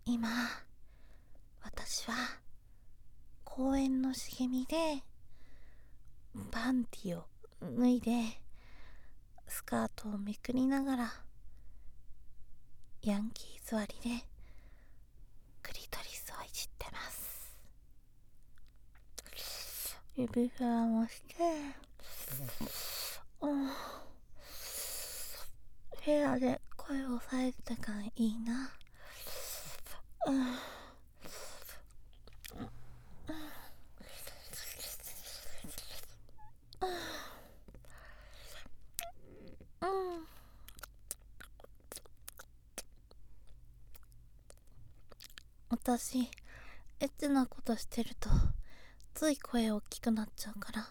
今私は公園の茂みでパンティを脱いでスカートをめくりながらヤンキー座りでクリトリスをいじってます。指フラもして、部屋で声を抑えてたからいいな。私エッチなことしてるとつい声大きくなっちゃうから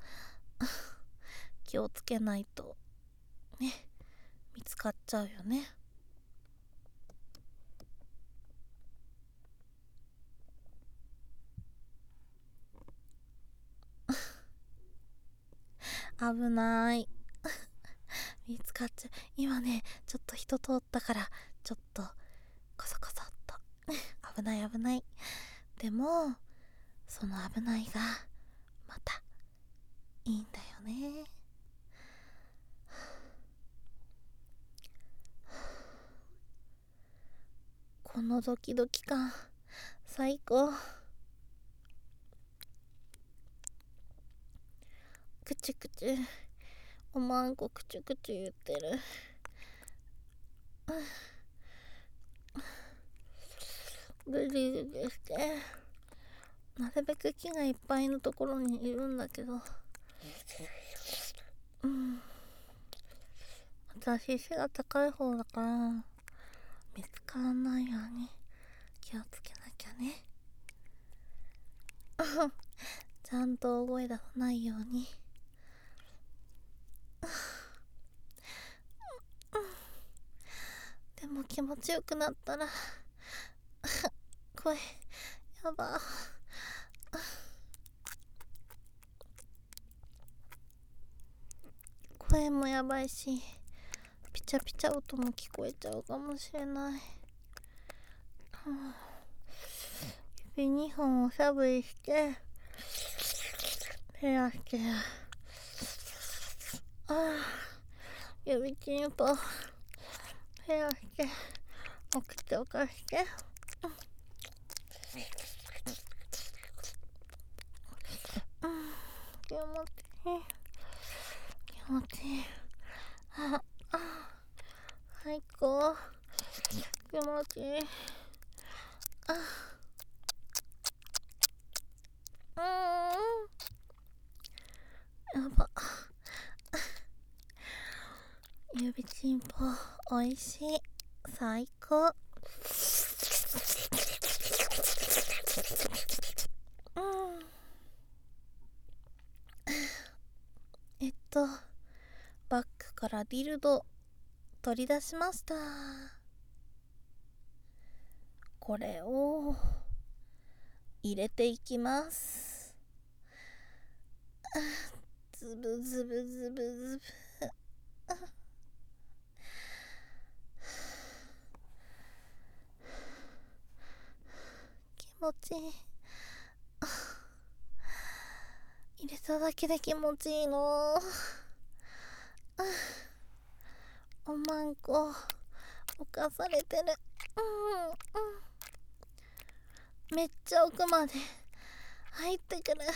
気をつけないとね、見つかっちゃうよね。危ない見つかっちゃう。今ねちょっと人通ったからちょっとコソコソっと危ない危ない。でもその危ないがまたいいんだよね。このドキドキ感最高。くちゅくちゅおまんこくちゅくちゅ言ってる。グリグリしてなるべく木がいっぱいのところにいるんだけど、私背が高い方だから見つからないように気をつけなきゃねちゃんと大声出さないように。でも気持ちよくなったら声やば。声もやばいしピチャピチャ音も聞こえちゃうかもしれない。指2本をしゃぶりして減らして指チンポ減らしてお口を貸して気持ちいい気持ちいい。最高気持ちいい。やば指チンポおいしい最高。バッグからディルド取り出しました。これを入れていきます。ズブズブズブズブ気持ちいい。入れただけで気持ちいいの。おまんこ犯されてる。めっちゃ奥まで入ってくる。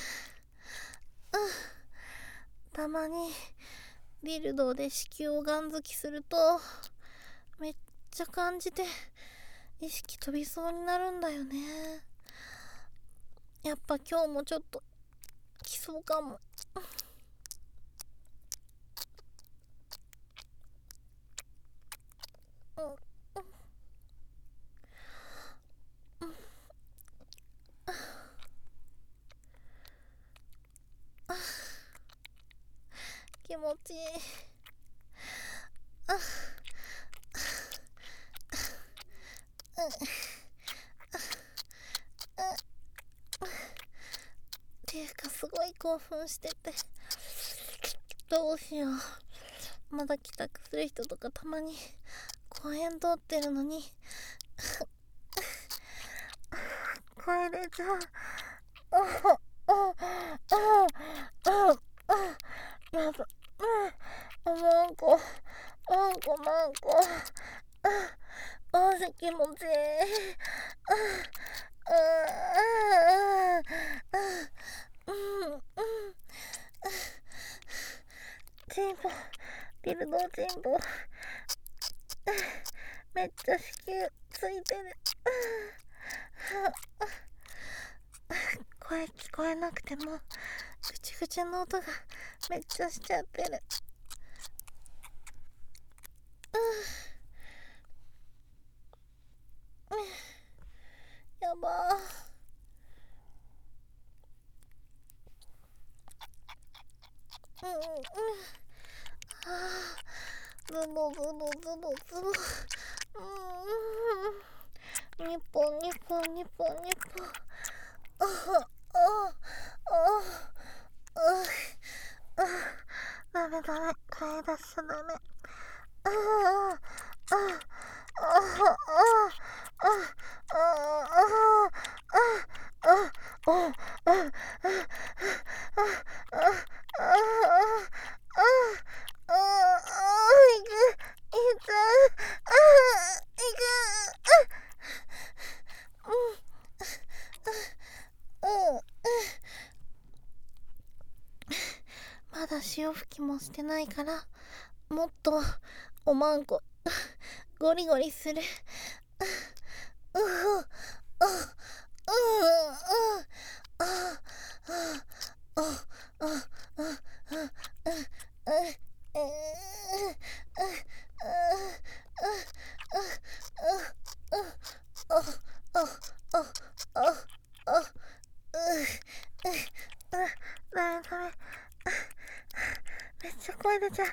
たまにディルドで子宮をガンづきするとめっちゃ感じて意識飛びそうになるんだよね。やっぱ今日もちょっと来そうかも。気持ちいい。ていうかすごい興奮しててどうしよう。まだ帰宅する人とかたまに公園通ってるのに声出ちゃう。やだ。マンコマジ気持ちいい。チンポ、ビルドチンポ、めっちゃ子宮ついてる。声聞こえなくてもぐちぐちの音がめっちゃしちゃってる。やばズボズボズボズボ。ニッポンニッポンニッポンニッポン。ダメダメ、声出しちゃダメ。まだ潮吹きもしてないからもっとおまんこゴリゴリする。めっちゃ声出ちゃう。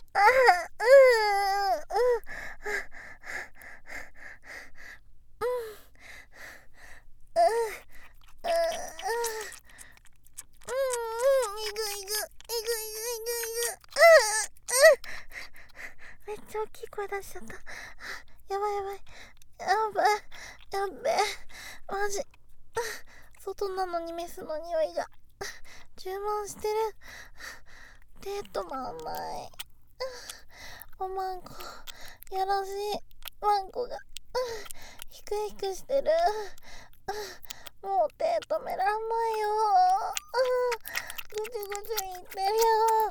めっちゃ大きい声出しちゃった。やばいやばいやべえマジ。外なのにメスの匂いが充満してる。手止まんない。おまんこやらしい。ワンコがヒクヒクしてる。もう手止めらんないよ。ぐちぐち言ってるよ。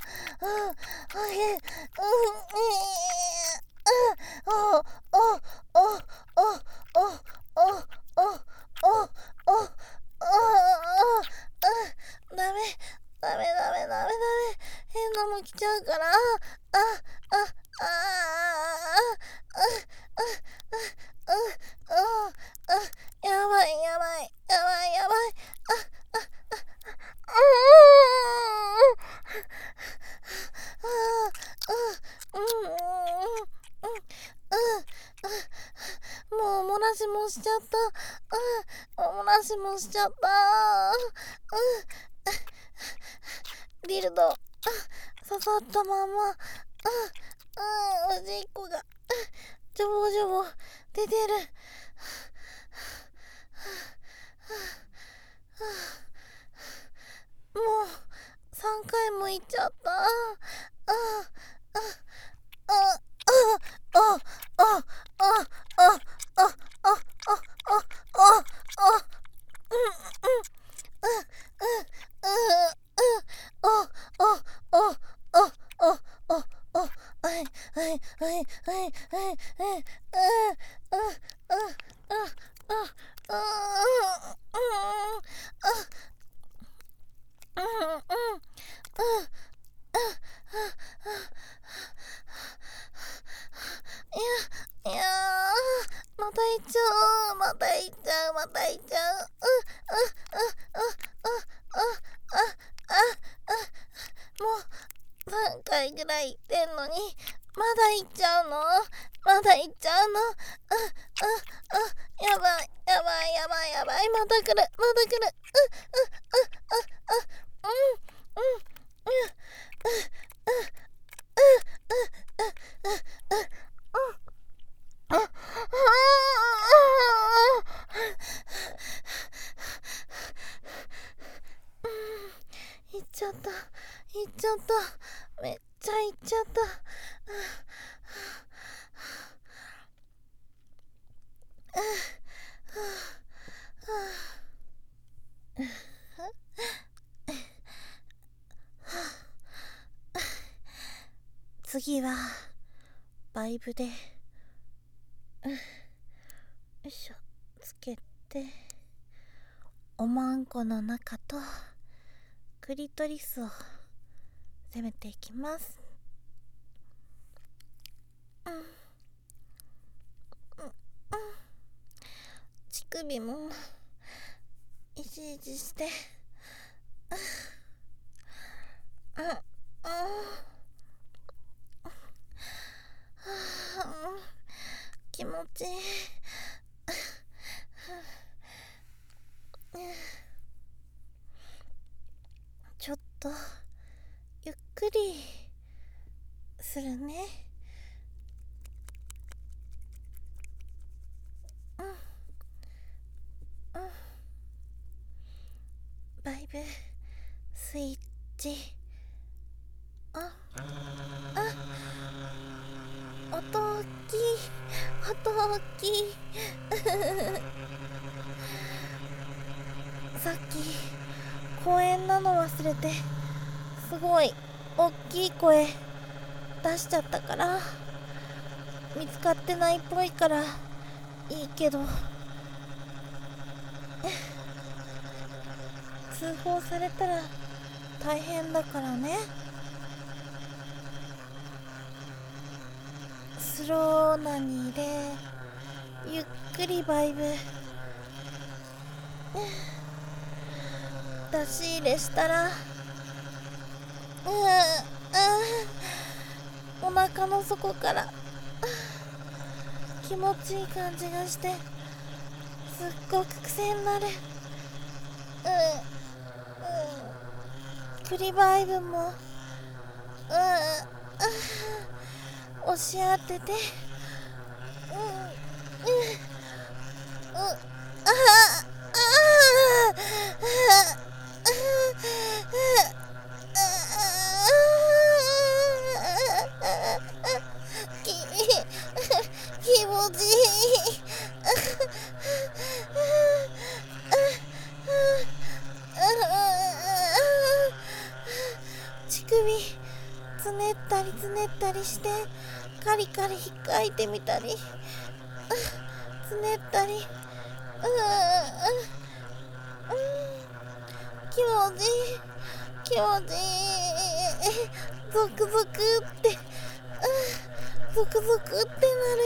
ダメ。変なもん来ちゃうから。やばい。もうおもらしもしちゃった。ディルド刺さったままおじっこがジョボジョボ出てる。もう3回も行っちゃった。いやまた行っちゃう。もう3回ぐらい行ってんのにまだ行っちゃうの。やばい。また来る。 次はバイブでよいしょつけて、おまんこの中とクリトリスを攻めていきます。乳首もいじいじして気持ちいいちょっとゆっくりするね。バイブスイッチ音大きい音大きいさっき公園なの忘れてすごい大きい声出しちゃったから見つかってないっぽいからいいけど通報されたら大変だからね。スローなにでゆっくりバイブ出し入れしたらお腹の底から気持ちいい感じがしてすっごく癖になる。クリバイブも押し当てて気持ちいい乳首つねったりつねったりしてカリカリ引っかいてみたりつねったり気持ちいい気持ちいいゾクゾクってゾクゾクってなる。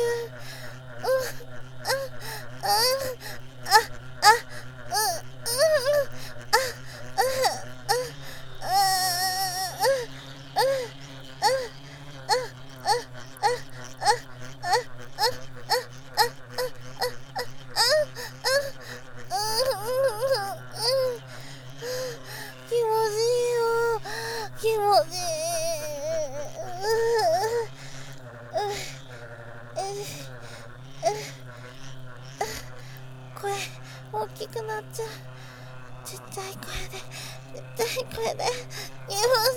気持ちいいよ気持ちいい声大きくなっちゃう。ちっちゃい声でちっちゃい声で気持ちい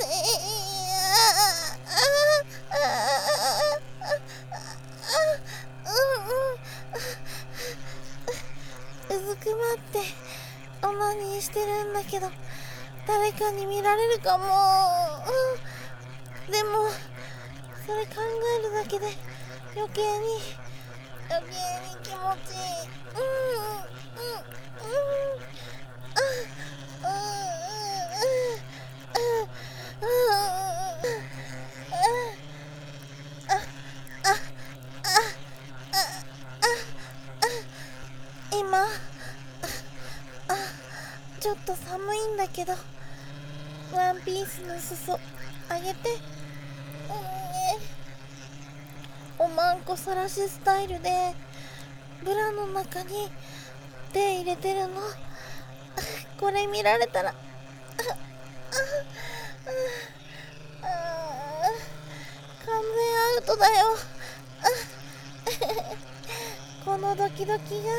いうずくまってオナニーしてるんだけど誰かに見られるかも。でもそれ考えるだけで余計に気持ちいい。今ちょっと寒いんだけどワンピースの裾あげて。おまんこさらしスタイルでブラの中に手入れてるのこれ見られたら完全アウトだよこのドキドキが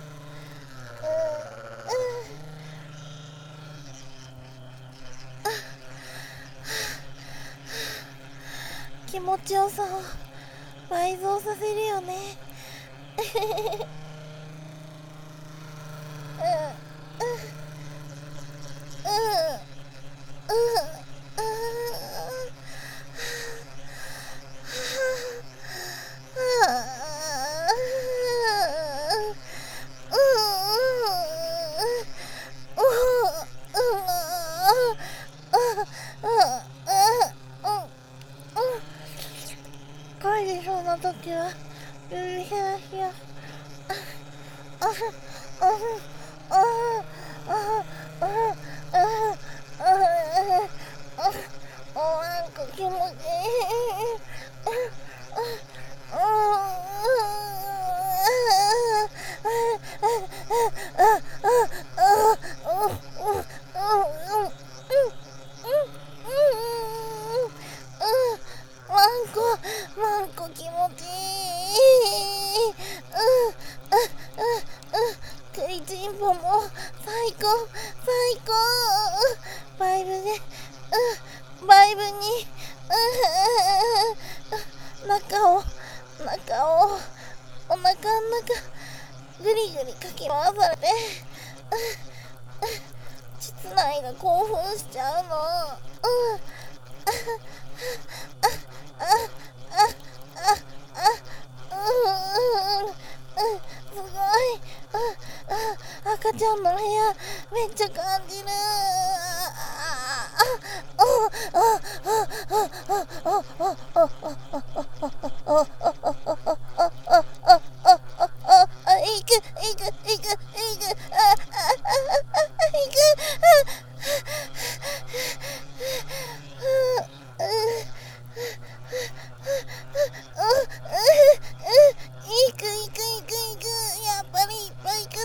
気持ちよさを倍増させるよねおわんこ気持ちいい。ワンコ気持ちいい。食いしん坊も最高最高。バイブでバイブに中をお腹の中ぐりぐりかき回されて膣内が興奮しちゃうの。すごい。赤ちゃんの部屋めっちゃ感じる。やっぱりいっぱい来る。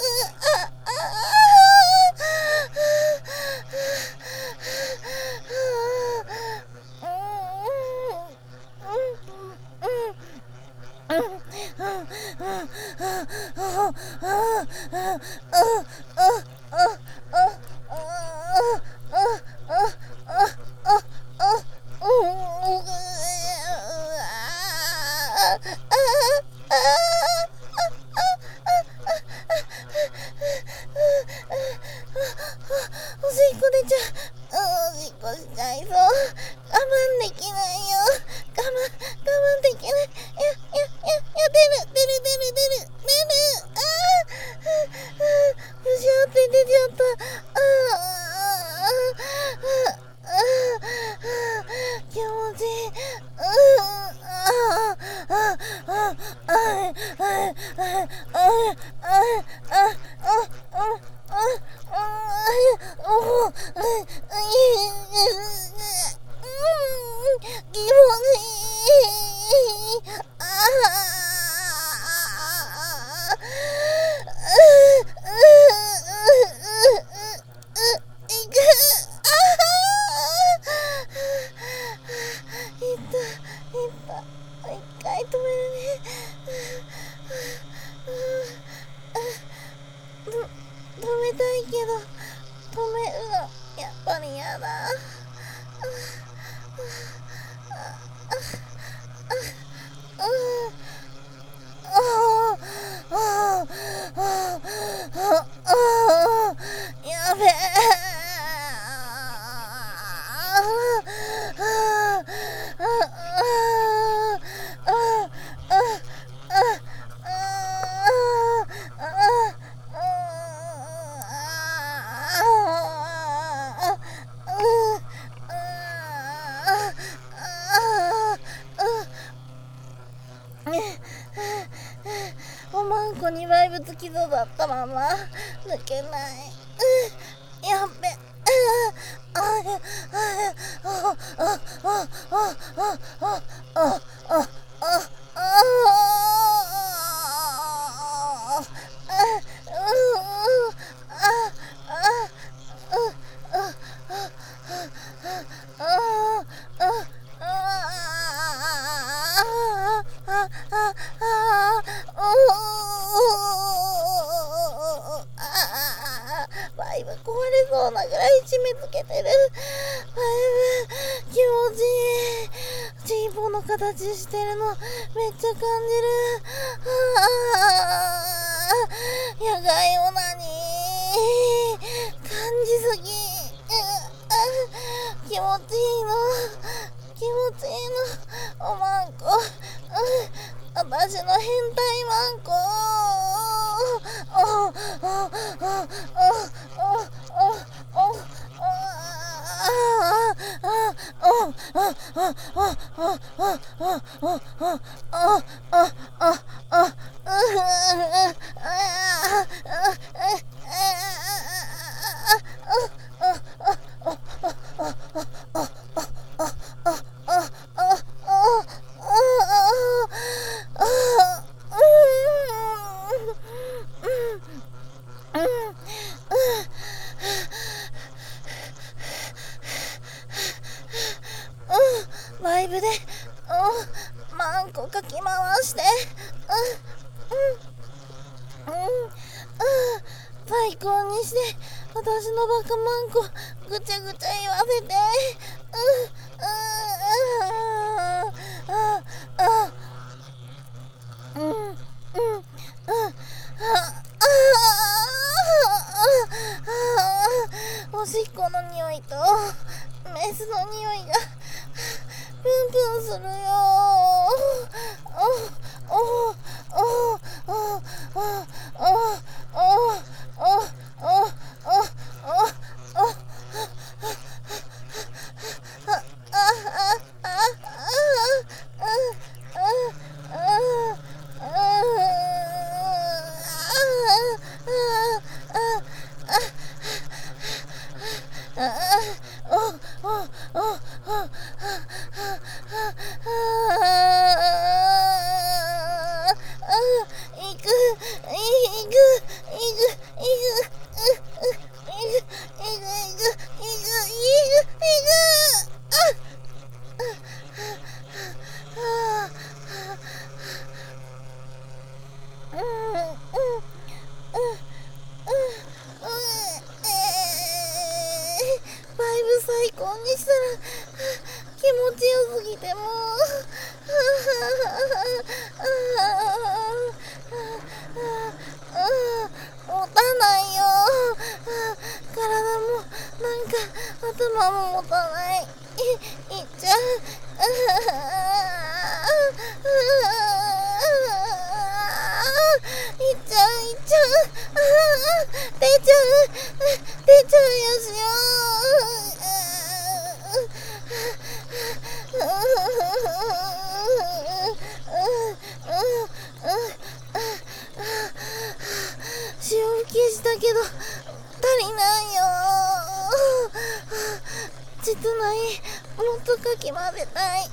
おしっこ出ちゃう。おしっこしちゃいそう。我慢できないよ。我慢できない。出る。ブシャーって出ちゃった。気持ちいい。気持ちいい。一回止めるね。止めたいけど止めるのやっぱりやだ。やべえ。おまんこにバイブつきそうだったまま抜けない。やっべ。バイブ壊れそうなぐらい締め付けてる。バイブ気持ちいい。チンポの形してるのめっちゃ感じる。野外オナニー感じすぎ。気持ちいいのおまんこ。私の変態ワンコ。 私のバカマンコぐちゃぐちゃ言わせて。おしっこの匂いとメスの匂いがプンプンするよ。最高にしたら気持ちよすぎても持たないよ。体もなんか頭も持たない。いっちゃう。いっちゃう。出ちゃうよしよ。潮吹きしたけど足りないよ。実内もっとかき混ぜたい。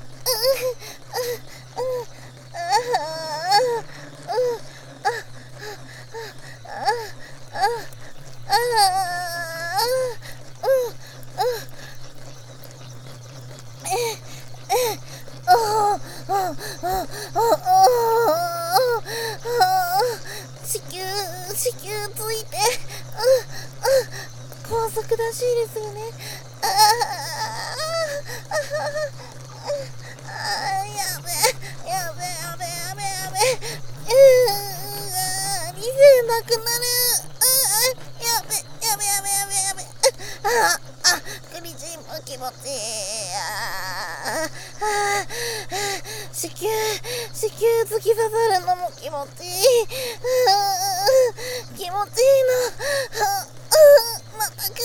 子宮ついて高速らしいですよね。やべ理性なくなる。やべクリチンも気持ちいい。子宮突き刺さるのも気持ちいい。気持ちいいの。また来る。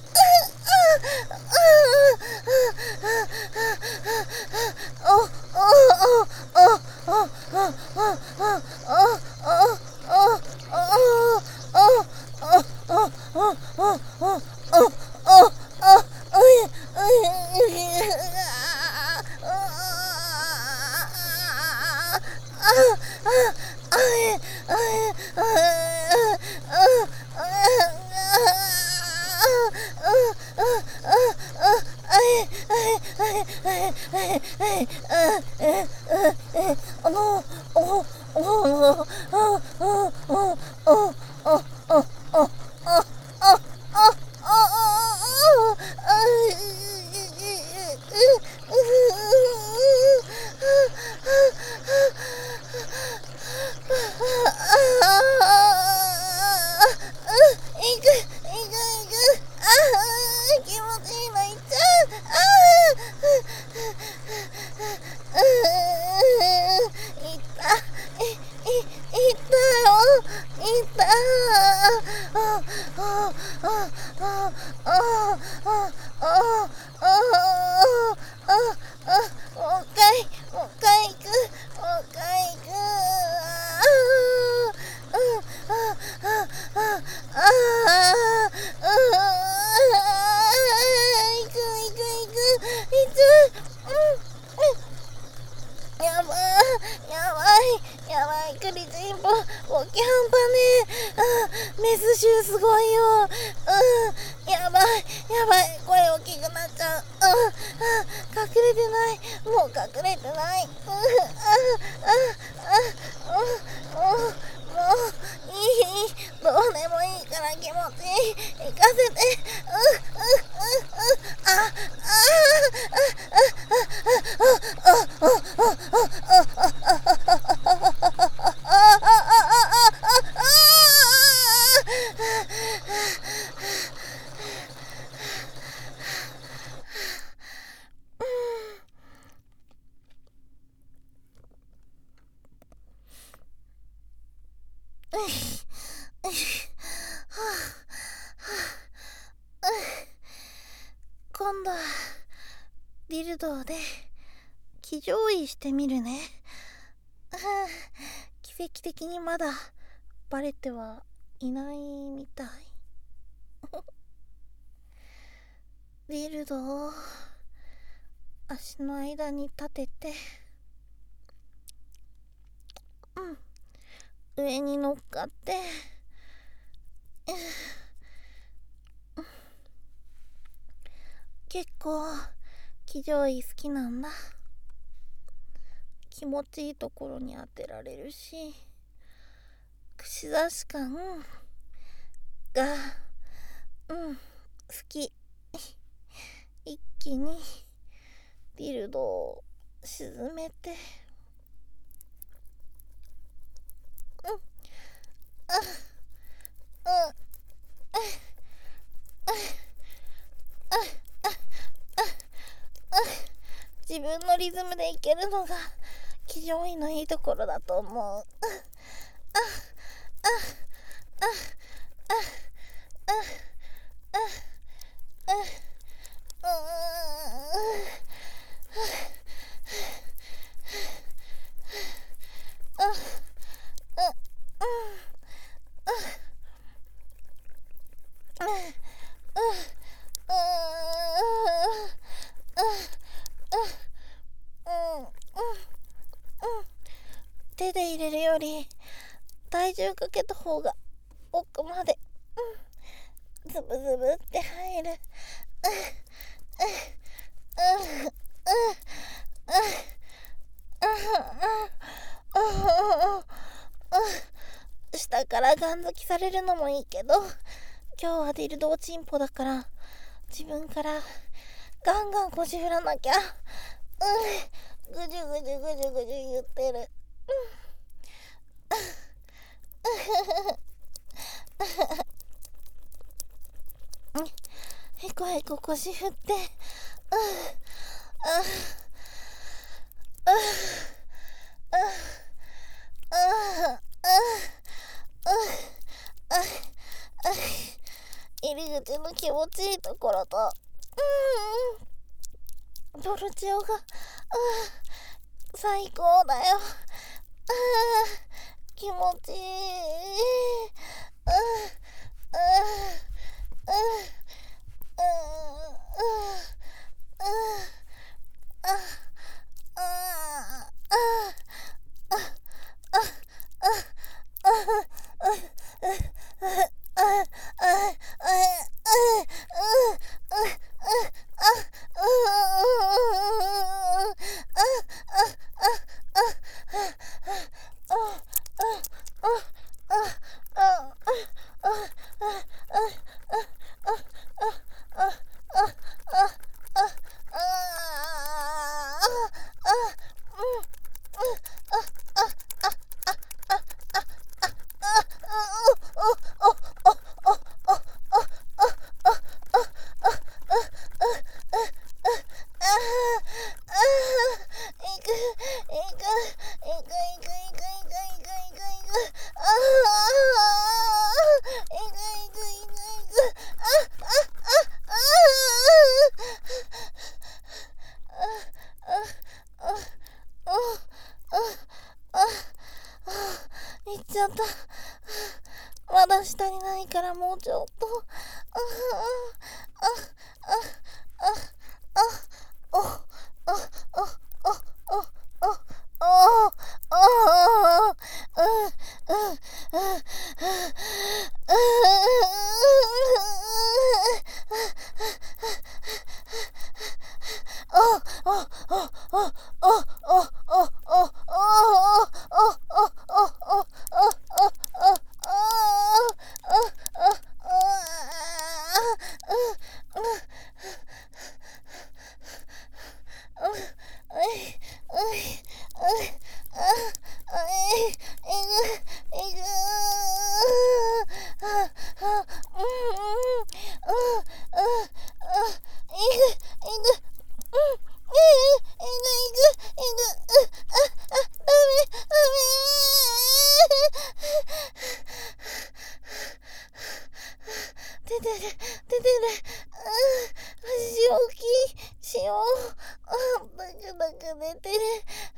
クリチンポ、大き半端ねえ。メス臭すごいよ。やばい、声大きくなっちゃう。隠れてない、もう隠れてない。もういい、どうでもいいから気持ちいい。行かせて。 今度はディルドーで騎乗位してみるね。奇跡的にまだバレてはいないみたい。ディルドを足の間に立てて、上に乗っかって、結構騎乗位好きなんだ。気持ちいいところに当てられるし、串刺し感が好き。一気にディルドを沈めて、自分のリズムでいけるのが騎乗位のいいところだと思う。手で入れるより体重かけた方が奥までズブズブって入る。下からガン付きされるのもいいけど、今日はディルドーチンポだから自分からガンガン腰振らなきゃ。ぐじゅぐじゅぐじゅぐじゅ言ってる。へこへこ腰振って、入り口の気持ちいいところと、ドルチオが最高だよ。気持ちいい。行っちゃった。まだ下にないからもうちょっと。 出てる。しよう。だく出てる。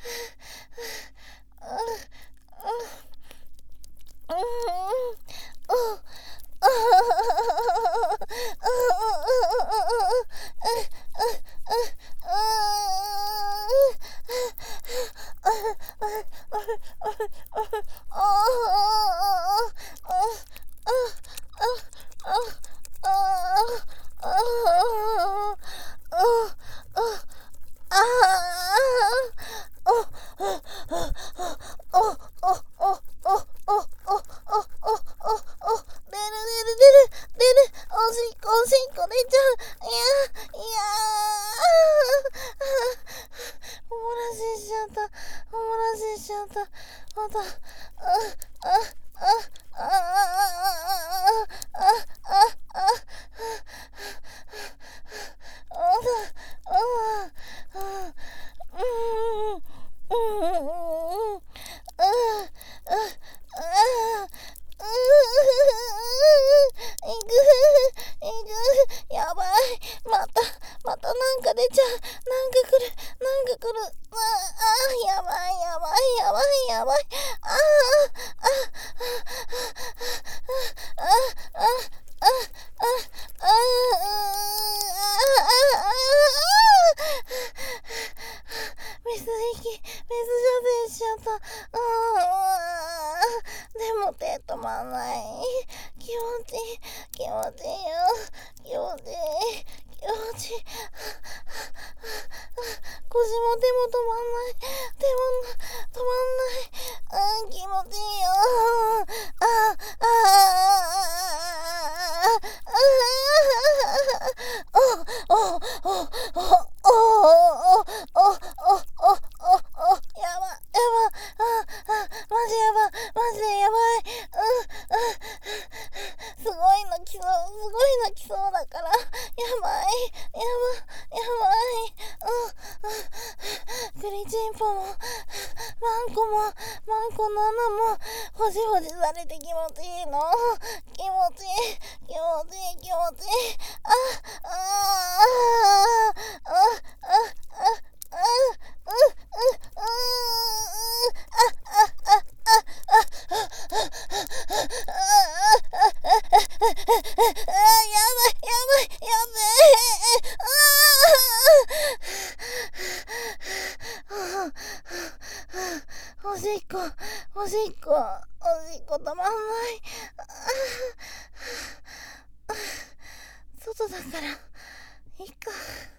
おしっこ出ちゃう。おもらししちゃった。また、やばい。またなんか出ちゃう。なんか来る。やばい。水射精しちゃった。でも手止まんない。気持ちいい。腰も手も止まんない。気持ちいいよ。マジでやばい。すごいの来そうだから。やばい。栗ちんぽも、マンコの穴も、ほじされて気持ちいいの。気持ちいい。おしっこ止まんない。外だからいいか。